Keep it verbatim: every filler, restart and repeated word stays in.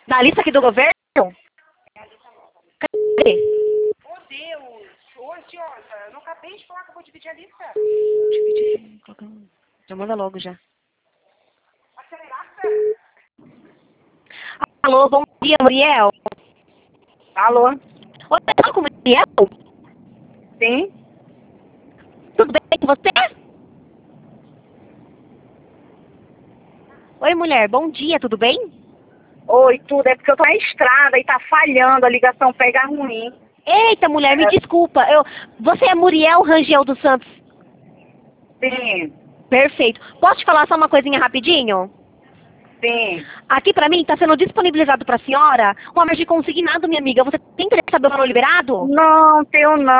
Na lista aqui do governo? Cadê? Oh, Deus! Ô, ansiosa, eu não acabei de falar que eu vou dividir a lista. Dividir. Já manda logo já. Aceleraça? Alô, bom dia, Muriel. Alô? Oi, eu falo com o Muriel? Sim? Tudo bem com você? Oi, mulher, bom dia, tudo bem? Oi, tudo. É porque eu tô na estrada e tá falhando, a ligação pega ruim. Eita, mulher, me É, desculpa. Eu... Você é Muriel Rangel dos Santos? sim, Perfeito. Posso te falar só uma coisinha rapidinho? sim. Aqui pra mim tá sendo disponibilizado pra senhora um amergir consignado, minha amiga. Você tem interesse em saber o valor liberado? Não, tenho não.